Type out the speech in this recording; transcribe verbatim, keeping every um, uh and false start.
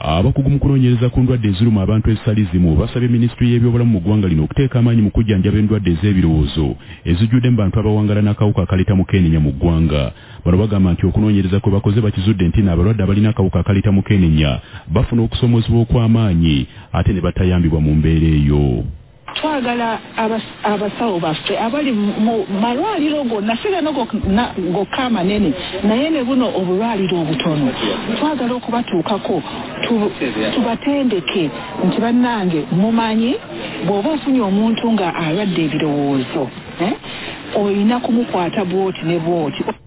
abakugu mu kunoonyereza ku ndwadde eziruma abantu ezisalizimu basabye minisitule y'ebyobulamu mu ggwanga lino okuteeka amaanyi mu kujjanjaba endwadde ez'ebirowoozo ezijjudde mu bantu abawangala n'akawuka akaleeta mukenenya mu ggwanga. Bano bagamba nti okunoonyereza kwe bakoze bakizudde nti n'abalwadde abalina akawuka akaleeta mukenenya bafuna okusomozebwa okw'amaanyi ate ne batayambibwa mu mbeera eyo. Twagala abasawo baffe abali mu malwaliro gonna sigana gokka amanene naye ne buno obulwaliro obutono twagala okubatuukako tubatendeke nti bannange mumanyi bw'oba ofunye omuntu nga alwadde ebirowoozo olina kumukwata bwoti ne bwoti